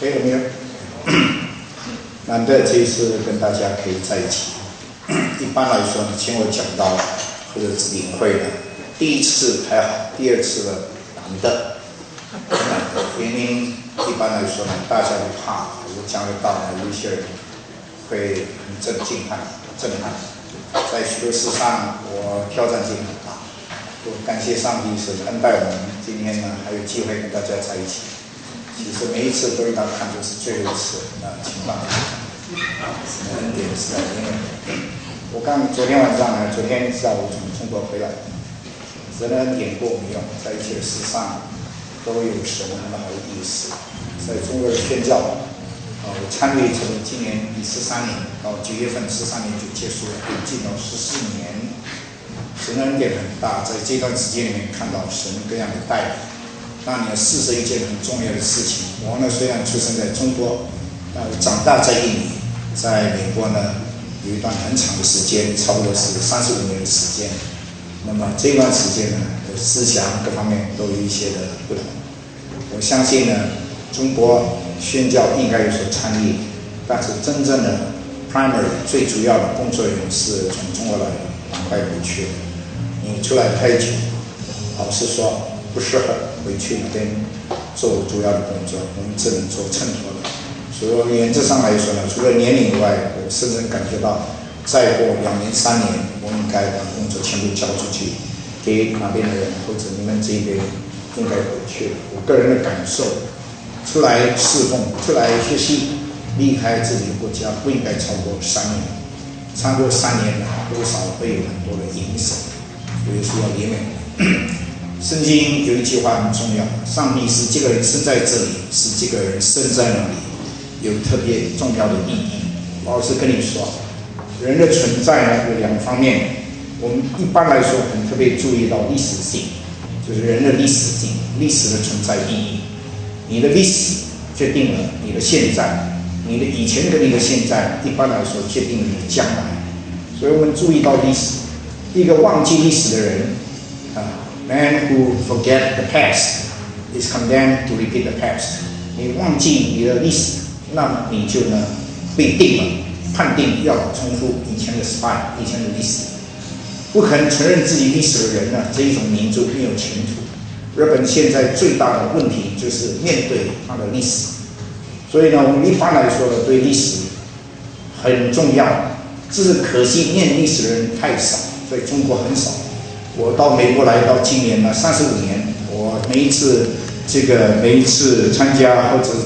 OK 了没有？难得这一次跟大家可以在一起。一般来说呢，听我讲到或者是领会的，第一次还好，第二次呢难得。原因一般来说呢，大家都怕我讲的道呢，有一些人会很震撼。在许多事上，我挑战性很大。我感谢上帝是恩待我们，今天呢还有机会跟大家在一起。其实每一次都应当看作是最后一次情况。恩典是在因为我昨天晚上呢，昨天下午从中国回来，神的恩典过我们用，在一切的事上都有神很好的意思。在中国的宣教，我参与从今年第13年到9月份13年就结束了，进到14年。神的恩典很大，在这段时间里面看到神各样的带领。那你要试着一件很重要的事情。我呢虽然出生在中国，长大在印尼，在美国呢有一段很长的时间，差不多是35年的时间。那么这段时间呢，思想各方面都有一些的不同。我相信呢，中国宣教应该有所参与，但是真正的 primary 最主要的工作人员是从中国来的，赶快回去。你出来太久，老实说不适合回去那边做主要的工作，我们只能做衬托的。所以原则上来说呢，除了年龄以外，我深深感觉到，再过2年3年，我应该把工作全部交出去，给那边的人或者你们这边应该回去。我个人的感受，出来侍奉，出来学习，离开自己的国家不应该超过3年，超过3年呢，多少会有很多的影响，所以说要怜悯。圣经有一句话很重要，上帝使这个人生在这里，使这个人生在那里，有特别重要的意义。我老实跟你说，人的存在呢有2方面，我们一般来说很特别注意到历史性，就是人的历史性，历史的存在意义。你的历史决定了你的现在，你的以前跟你的现在，一般来说决定了你的将来。所以我们注意到历史，一个忘记历史的人Man who forget the past is condemned to repeat the past. 你忘记你的历史，那么你就呢被判定要重复以前的失败，以前的历史。不肯承认自己历史的人呢，这一种民族没有前途。日本现在最大的问题就是面对它的历史。所以呢，我们一般来说呢，对历史很重要，只是可惜念历史的人太少，所以中国很少。我到美国来到今年呢35年，我每一次参加或者